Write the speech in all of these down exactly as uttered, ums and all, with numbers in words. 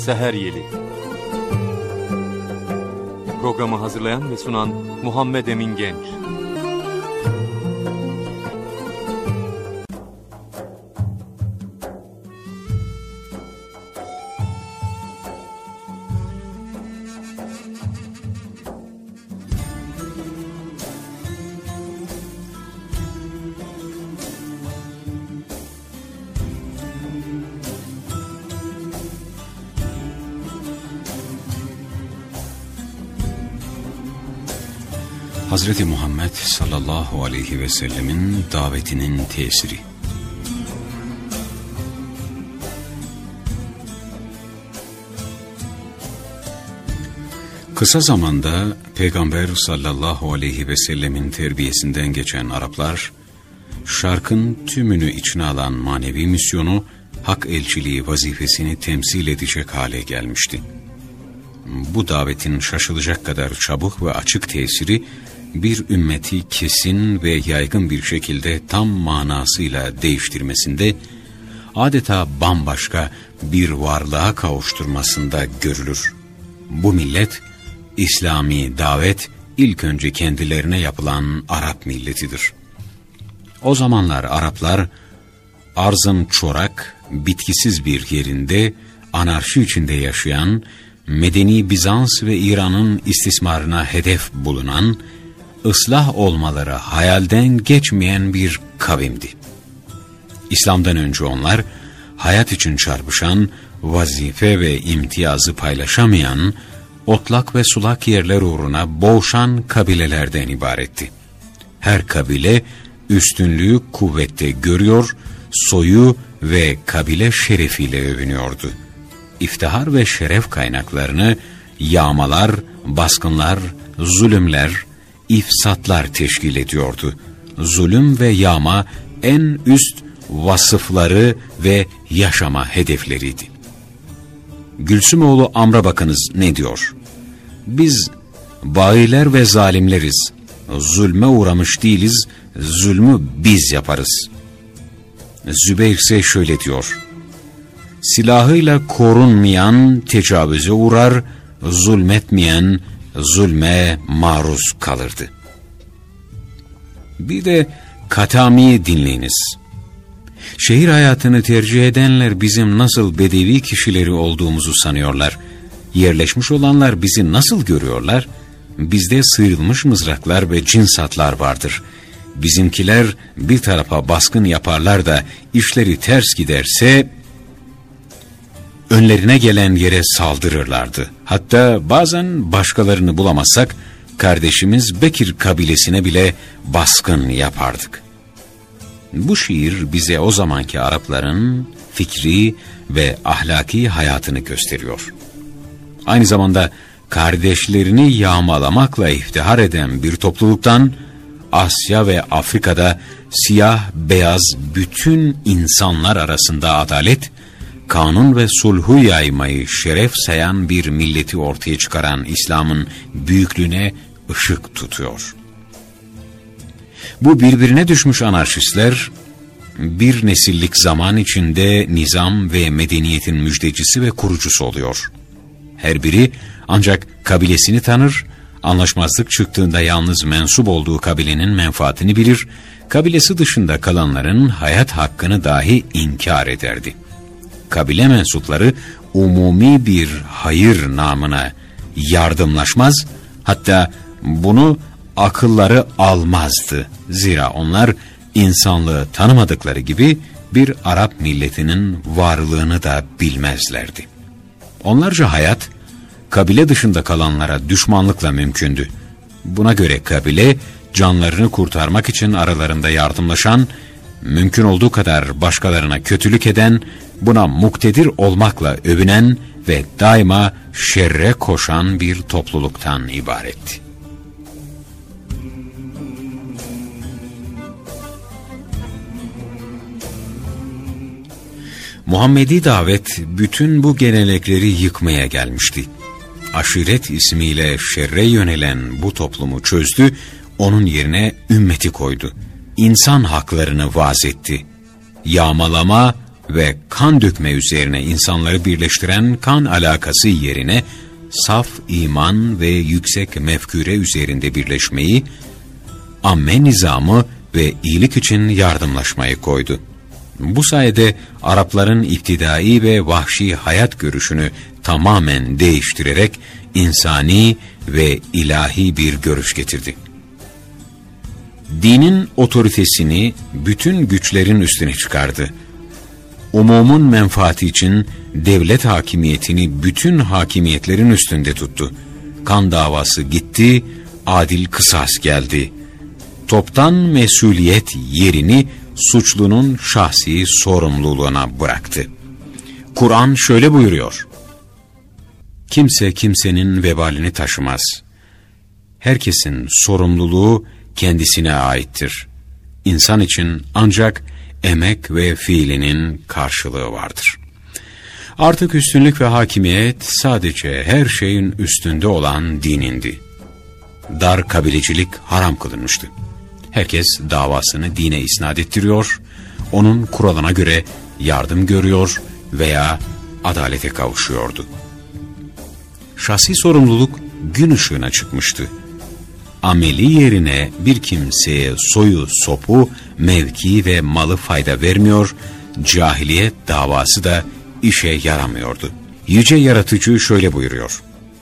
Seher Yeli. Programı hazırlayan ve sunan Muhammed Emin Genç. Hazreti Muhammed sallallahu aleyhi ve sellemin davetinin tesiri. Kısa zamanda Peygamber sallallahu aleyhi ve sellemin terbiyesinden geçen Araplar, şarkın tümünü içine alan manevi misyonu, hak elçiliği vazifesini temsil edecek hale gelmişti. Bu davetin şaşılacak kadar çabuk ve açık tesiri, bir ümmeti kesin ve yaygın bir şekilde tam manasıyla değiştirmesinde, adeta bambaşka bir varlığa kavuşturmasında görülür. Bu millet, İslami davet ilk önce kendilerine yapılan Arap milletidir. O zamanlar Araplar, arzın çorak, bitkisiz bir yerinde, anarşi içinde yaşayan, medeni Bizans ve İran'ın istismarına hedef bulunan, ıslah olmaları hayalden geçmeyen bir kavimdi. İslam'dan önce onlar, hayat için çarpışan, vazife ve imtiyazı paylaşamayan, otlak ve sulak yerler uğruna boğuşan kabilelerden ibaretti. Her kabile, üstünlüğü kuvvette görüyor, soyu ve kabile şerefiyle övünüyordu. İftihar ve şeref kaynaklarını yağmalar, baskınlar, zulümler, ifsatlar teşkil ediyordu. Zulüm ve yağma en üst vasıfları ve yaşama hedefleriydi. Gülsümoğlu Amr'a bakınız ne diyor? Biz bayiler ve zalimleriz. Zulme uğramış değiliz, zulmü biz yaparız. Zübeyir ise şöyle diyor: silahıyla korunmayan tecavüze uğrar, zulmetmeyen zulme maruz kalırdı. Bir de Katami'yi dinleyiniz. Şehir hayatını tercih edenler bizim nasıl bedevi kişileri olduğumuzu sanıyorlar. Yerleşmiş olanlar bizi nasıl görüyorlar? Bizde sıyrılmış mızraklar ve cinsatlar vardır. Bizimkiler bir tarafa baskın yaparlar da işleri ters giderse önlerine gelen yere saldırırlardı. Hatta bazen başkalarını bulamazsak kardeşimiz Bekir kabilesine bile baskın yapardık. Bu şiir bize o zamanki Arapların fikri ve ahlaki hayatını gösteriyor. Aynı zamanda kardeşlerini yağmalamakla iftihar eden bir topluluktan, Asya ve Afrika'da siyah beyaz bütün insanlar arasında adalet, kanun ve sulhu yaymayı şeref sayan bir milleti ortaya çıkaran İslam'ın büyüklüğüne ışık tutuyor. Bu birbirine düşmüş anarşistler, bir nesillik zaman içinde nizam ve medeniyetin müjdecisi ve kurucusu oluyor. Her biri ancak kabilesini tanır, anlaşmazlık çıktığında yalnız mensup olduğu kabilenin menfaatini bilir, kabilesi dışında kalanların hayat hakkını dahi inkar ederdi. Kabile mensupları umumi bir hayır namına yardımlaşmaz, hatta bunu akılları almazdı. Zira onlar insanlığı tanımadıkları gibi bir Arap milletinin varlığını da bilmezlerdi. Onlarca hayat, kabile dışında kalanlara düşmanlıkla mümkündü. Buna göre kabile, canlarını kurtarmak için aralarında yardımlaşan, mümkün olduğu kadar başkalarına kötülük eden, buna muktedir olmakla övünen ve daima şerre koşan bir topluluktan ibaretti. Muhammedi davet bütün bu gelenekleri yıkmaya gelmişti. Aşiret ismiyle şerre yönelen bu toplumu çözdü, onun yerine ümmeti koydu. İnsan haklarını vaaz etti. Yağmalama, ve kan dökme üzerine insanları birleştiren kan alakası yerine saf iman ve yüksek mefkure üzerinde birleşmeyi, amme nizamı ve iyilik için yardımlaşmayı koydu. Bu sayede Arapların iptidai ve vahşi hayat görüşünü tamamen değiştirerek insani ve ilahi bir görüş getirdi. Dinin otoritesini bütün güçlerin üstüne çıkardı. Umumun menfaati için devlet hakimiyetini bütün hakimiyetlerin üstünde tuttu. Kan davası gitti, adil kısas geldi. Toptan mesuliyet yerini suçlunun şahsi sorumluluğuna bıraktı. Kur'an şöyle buyuruyor: kimse kimsenin vebalini taşımaz. Herkesin sorumluluğu kendisine aittir. İnsan için ancak emek ve fiilinin karşılığı vardır. Artık üstünlük ve hakimiyet sadece her şeyin üstünde olan dinindi. Dar kabilecilik haram kılınmıştı. Herkes davasını dine isnat ettiriyor, onun kuralına göre yardım görüyor veya adalete kavuşuyordu. Şahsi sorumluluk gün ışığına çıkmıştı. Ameli yerine bir kimseye soyu, sopu, mevki ve malı fayda vermiyor, cahiliyet davası da işe yaramıyordu. Yüce Yaratıcı şöyle buyuruyor: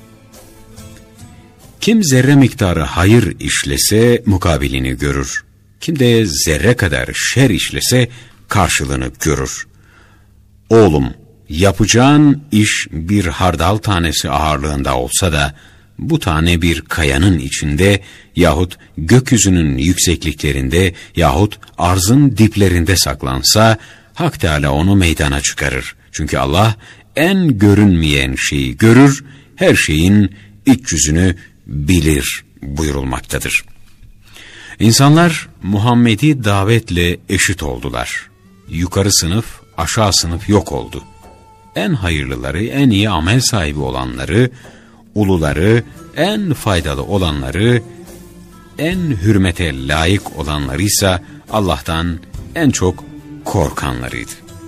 kim zerre miktarı hayır işlese mukabilini görür. Kim de zerre kadar şer işlese karşılığını görür. Oğlum, yapacağın iş bir hardal tanesi ağırlığında olsa da, bu tane bir kayanın içinde yahut gökyüzünün yüksekliklerinde yahut arzın diplerinde saklansa, Hak Teâlâ onu meydana çıkarır. Çünkü Allah en görünmeyen şeyi görür, her şeyin iç yüzünü bilir buyurulmaktadır. İnsanlar Muhammedi davetle eşit oldular. Yukarı sınıf, aşağı sınıf yok oldu. En hayırlıları, en iyi amel sahibi olanları, uluları, en faydalı olanları, en hürmete layık olanları ise Allah'tan en çok korkanlarıydı.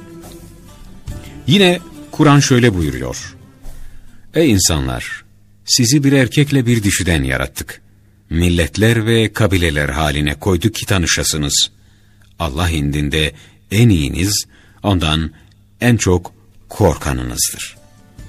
Yine Kur'an şöyle buyuruyor: ey insanlar! Sizi bir erkekle bir dişiden yarattık. Milletler ve kabileler haline koyduk ki tanışasınız. Allah indinde en iyiniz, ondan en çok korkanınızdır.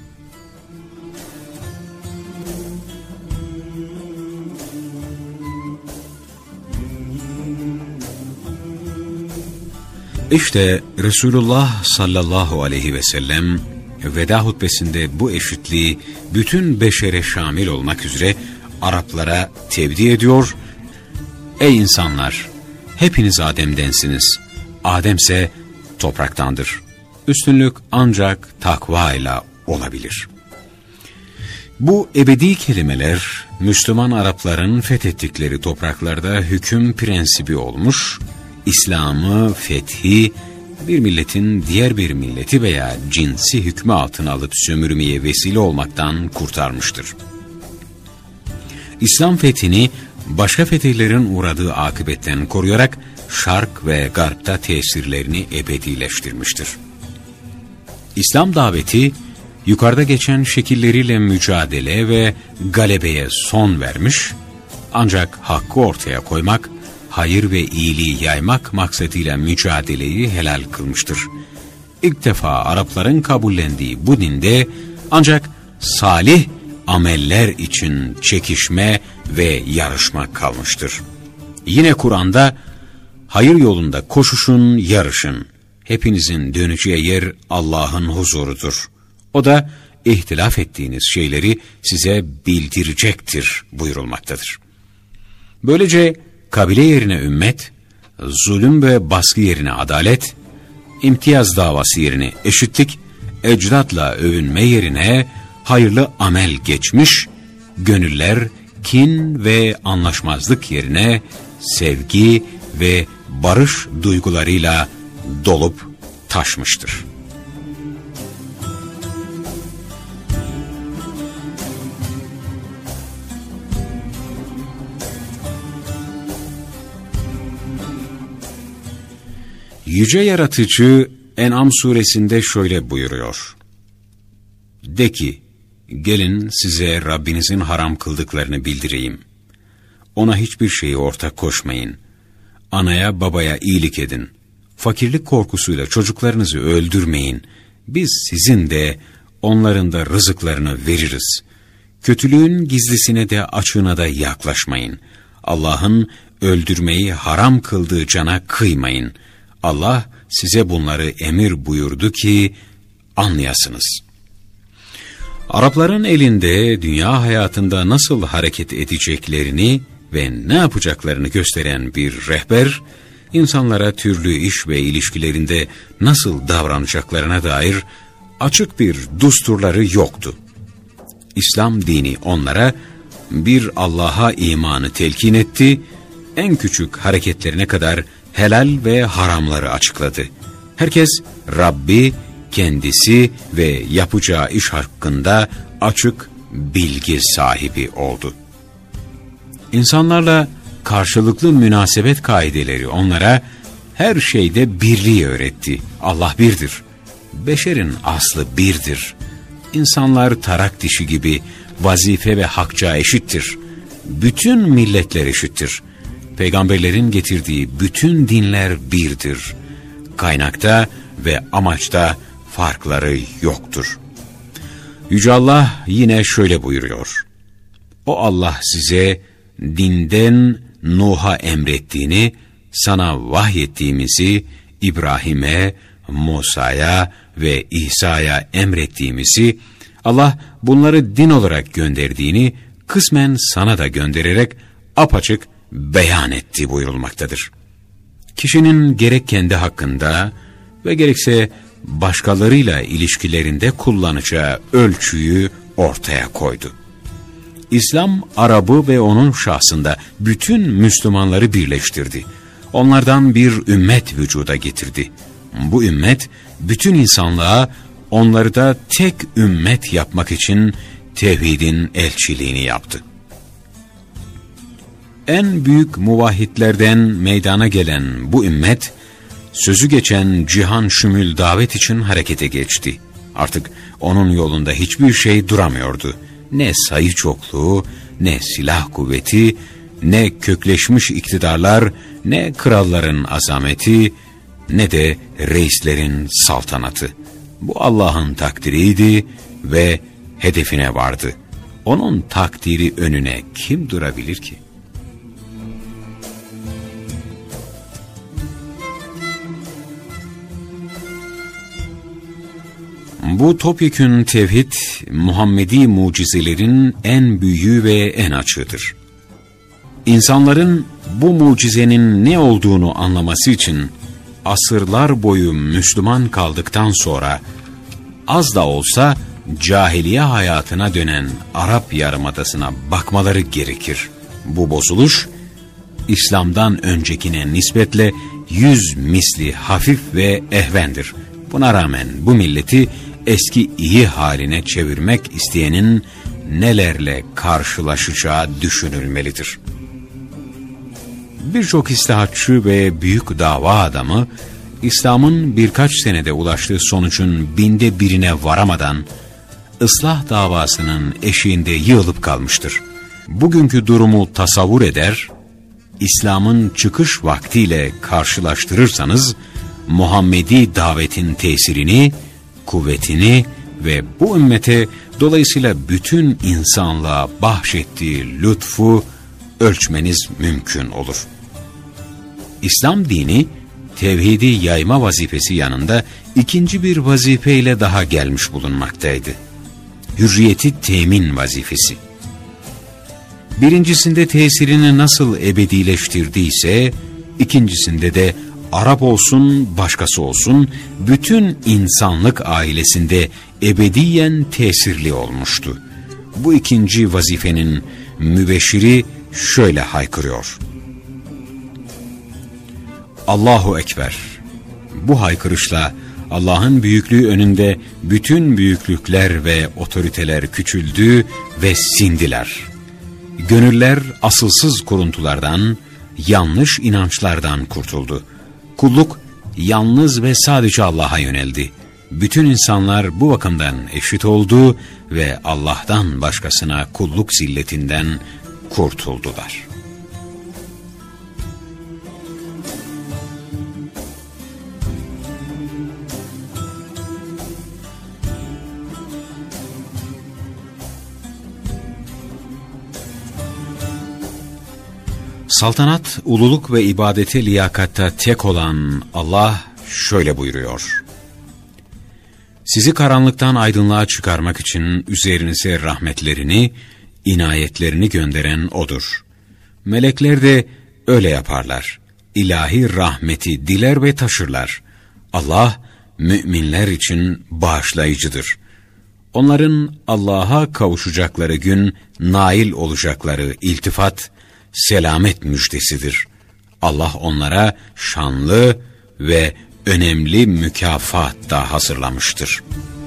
İşte Resulullah sallallahu aleyhi ve sellem veda hutbesinde bu eşitliği bütün beşere şamil olmak üzere Araplara tevdi ediyor. Ey insanlar! Hepiniz Adem'densiniz. Ademse topraktandır. Üstünlük ancak takva ile olabilir. Bu ebedi kelimeler Müslüman Arapların fethettikleri topraklarda hüküm prensibi olmuş, İslam'ı, fethi, bir milletin diğer bir milleti veya cinsi hükmü altına alıp sömürmeye vesile olmaktan kurtarmıştır. İslam fethini başka fetihlerin uğradığı akıbetten koruyarak Şark ve Garp'ta tesirlerini ebedileştirmiştir. İslam daveti yukarıda geçen şekilleriyle mücadele ve galebeye son vermiş, ancak hakkı ortaya koymak, hayır ve iyiliği yaymak maksadıyla mücadeleyi helal kılmıştır. İlk defa Arapların kabullendiği bu dinde ancak salih ameller için çekişme ve yarışma kalmıştır. Yine Kur'an'da hayır yolunda koşuşun, yarışın. Hepinizin döneceği yer Allah'ın huzurudur. O da ihtilaf ettiğiniz şeyleri size bildirecektir buyurulmaktadır. Böylece kabile yerine ümmet, zulüm ve baskı yerine adalet, imtiyaz davası yerine eşitlik, ecdatla övünme yerine hayırlı amel geçmiş, gönüller kin ve anlaşmazlık yerine sevgi ve barış duygularıyla dolup taşmıştır. Yüce Yaratıcı En'am suresinde şöyle buyuruyor: De ki, gelin size Rabbinizin haram kıldıklarını bildireyim. Ona hiçbir şeyi ortak koşmayın. Anaya babaya iyilik edin. Fakirlik korkusuyla çocuklarınızı öldürmeyin. Biz sizin de onların da rızıklarını veririz. Kötülüğün gizlisine de açığına da yaklaşmayın. Allah'ın öldürmeyi haram kıldığı cana kıymayın. Allah size bunları emir buyurdu ki anlayasınız. Arapların elinde dünya hayatında nasıl hareket edeceklerini ve ne yapacaklarını gösteren bir rehber, insanlara türlü iş ve ilişkilerinde nasıl davranacaklarına dair açık bir düsturları yoktu. İslam dini onlara bir Allah'a imanı telkin etti, en küçük hareketlerine kadar helal ve haramları açıkladı. Herkes Rabbi, kendisi ve yapacağı iş hakkında açık bilgi sahibi oldu. İnsanlarla karşılıklı münasebet kaideleri onlara her şeyde birliği öğretti. Allah birdir. Beşerin aslı birdir. İnsanlar tarak dişi gibi vazife ve hakça eşittir. Bütün milletler eşittir. Peygamberlerin getirdiği bütün dinler birdir. Kaynakta ve amaçta farkları yoktur. Yüce Allah yine şöyle buyuruyor: O Allah size dinden Nuh'a emrettiğini, sana vahyettiğimizi İbrahim'e, Musa'ya ve İsa'ya emrettiğimizi, Allah bunları din olarak gönderdiğini kısmen sana da göndererek apaçık beyan etti buyurulmaktadır. Kişinin gerek kendi hakkında ve gerekse başkalarıyla ilişkilerinde kullanacağı ölçüyü ortaya koydu. İslam, Arap'ı ve onun şahsında bütün Müslümanları birleştirdi. Onlardan bir ümmet vücuda getirdi. Bu ümmet, bütün insanlığa onları da tek ümmet yapmak için tevhidin elçiliğini yaptı. En büyük muvahhidlerden meydana gelen bu ümmet, sözü geçen cihan şümül davet için harekete geçti. Artık onun yolunda hiçbir şey duramıyordu. Ne sayı çokluğu, ne silah kuvveti, ne kökleşmiş iktidarlar, ne kralların azameti, ne de reislerin saltanatı. Bu Allah'ın takdiriydi ve hedefine vardı. Onun takdiri önüne kim durabilir ki? Bu topyekün tevhid, Muhammedi mucizelerin en büyüğü ve en açığıdır. İnsanların bu mucizenin ne olduğunu anlaması için asırlar boyu Müslüman kaldıktan sonra az da olsa cahiliye hayatına dönen Arap Yarımadası'na bakmaları gerekir. Bu bozuluş, İslam'dan öncekine nispetle yüz misli hafif ve ehvendir. Buna rağmen bu milleti eski iyi haline çevirmek isteyenin nelerle karşılaşacağı düşünülmelidir. Birçok islahatçı ve büyük dava adamı, İslam'ın birkaç senede ulaştığı sonucun binde birine varamadan, ıslah davasının eşiğinde yığılıp kalmıştır. Bugünkü durumu tasavvur eder, İslam'ın çıkış vaktiyle karşılaştırırsanız, Muhammedi davetin tesirini, kuvvetini ve bu ümmete dolayısıyla bütün insanlığa bahşettiği lütfu ölçmeniz mümkün olur. İslam dini, tevhidi yayma vazifesi yanında ikinci bir vazifeyle daha gelmiş bulunmaktaydı. Hürriyeti temin vazifesi. Birincisinde tesirini nasıl ebedileştirdiyse, ikincisinde de Arap olsun, başkası olsun, bütün insanlık ailesinde ebediyen tesirli olmuştu. Bu ikinci vazifenin mübeşşiri şöyle haykırıyor: Allahu Ekber. Bu haykırışla Allah'ın büyüklüğü önünde bütün büyüklükler ve otoriteler küçüldü ve sindiler. Gönüller asılsız kuruntulardan, yanlış inançlardan kurtuldu. Kulluk yalnız ve sadece Allah'a yöneldi. Bütün insanlar bu bakımdan eşit oldu ve Allah'tan başkasına kulluk zilletinden kurtuldular. Saltanat, ululuk ve ibadete liyakatta tek olan Allah şöyle buyuruyor: Sizi karanlıktan aydınlığa çıkarmak için üzerinize rahmetlerini, inayetlerini gönderen O'dur. Melekler de öyle yaparlar. İlahi rahmeti diler ve taşırlar. Allah, müminler için bağışlayıcıdır. Onların Allah'a kavuşacakları gün nail olacakları iltifat, selamet müjdesidir. Allah onlara şanlı ve önemli mükafat da hazırlamıştır.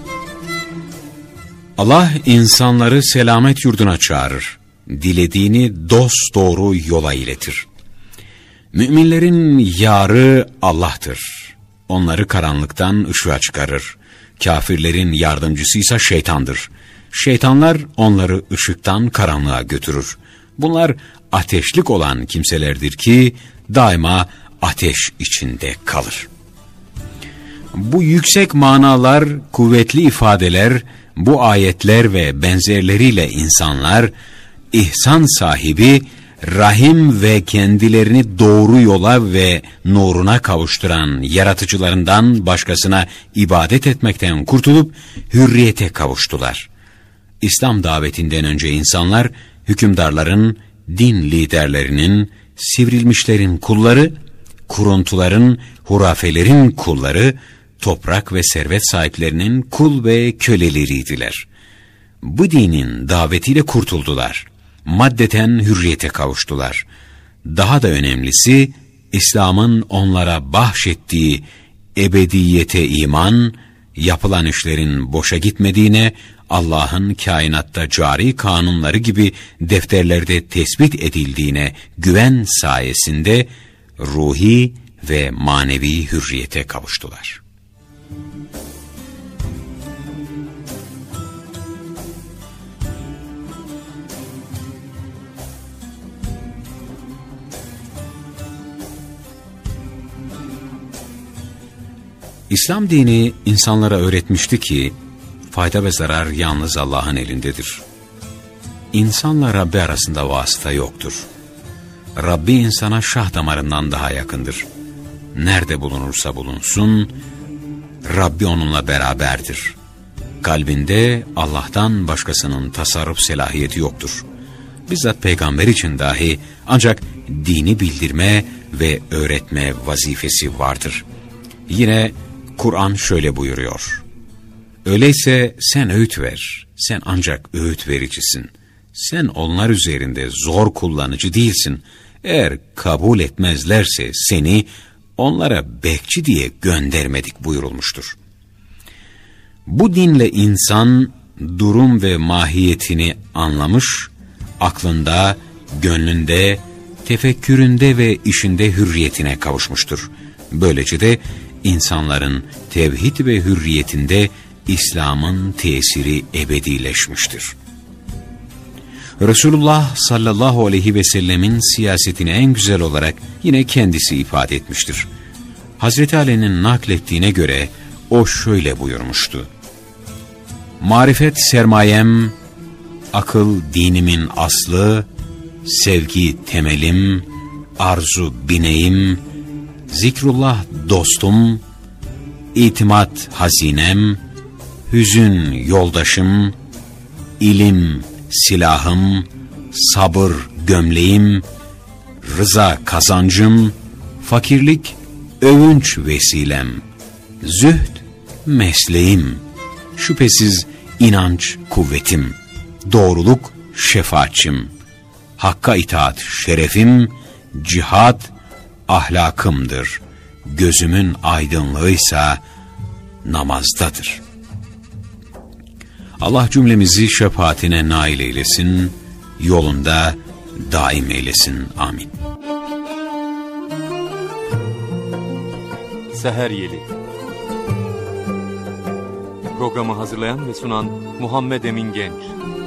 Allah insanları selamet yurduna çağırır. Dilediğini dosdoğru yola iletir. Müminlerin yarı Allah'tır. Onları karanlıktan ışığa çıkarır. Kafirlerin yardımcısı ise şeytandır. Şeytanlar onları ışıktan karanlığa götürür. Bunlar ateşlik olan kimselerdir ki daima ateş içinde kalır. Bu yüksek manalar, kuvvetli ifadeler, bu ayetler ve benzerleriyle insanlar, ihsan sahibi, rahim ve kendilerini doğru yola ve nuruna kavuşturan yaratıcılarından başkasına ibadet etmekten kurtulup hürriyete kavuştular. İslam davetinden önce insanlar, hükümdarların, din liderlerinin, sivrilmişlerin kulları, kuruntuların, hurafelerin kulları, toprak ve servet sahiplerinin kul ve köleleriydiler. Bu dinin davetiyle kurtuldular. Maddeten hürriyete kavuştular. Daha da önemlisi, İslam'ın onlara bahşettiği ebediyete iman, yapılan işlerin boşa gitmediğine, Allah'ın kainatta cari kanunları gibi defterlerde tespit edildiğine güven sayesinde ruhi ve manevi hürriyete kavuştular. İslam dini insanlara öğretmişti ki, fayda ve zarar yalnız Allah'ın elindedir. İnsanla Rabbi arasında vasıta yoktur. Rabbi insana şah damarından daha yakındır. Nerede bulunursa bulunsun, Rabbi onunla beraberdir. Kalbinde Allah'tan başkasının tasarruf selahiyeti yoktur. Bizzat peygamber için dahi ancak dini bildirme ve öğretme vazifesi vardır. Yine Kur'an şöyle buyuruyor: Öyleyse sen öğüt ver, sen ancak öğüt vericisin. Sen onlar üzerinde zor kullanıcı değilsin. Eğer kabul etmezlerse seni onlara bekçi diye göndermedik buyurulmuştur. Bu dinle insan durum ve mahiyetini anlamış, aklında, gönlünde, tefekküründe ve işinde hürriyetine kavuşmuştur. Böylece de insanların tevhid ve hürriyetinde İslam'ın tesiri ebedileşmiştir. Resulullah sallallahu aleyhi ve sellemin siyasetini en güzel olarak yine kendisi ifade etmiştir. Hazreti Ali'nin naklettiğine göre o şöyle buyurmuştu: Marifet sermayem, akıl dinimin aslı, sevgi temelim, arzu bineğim, zikrullah dostum, itimat hazinem, hüzün yoldaşım, ilim silahım, sabır gömleğim, rıza kazancım, fakirlik övünç vesilem, zühd mesleğim, şüphesiz inanç kuvvetim, doğruluk şefaatçim, hakka itaat şerefim, cihad ahlakımdır, gözümün aydınlığıysa namazdadır. Allah cümlemizi şefaatine nail eylesin, yolunda daim eylesin. Amin. Seher Yeli. Programı hazırlayan ve sunan Muhammed Emin Genç.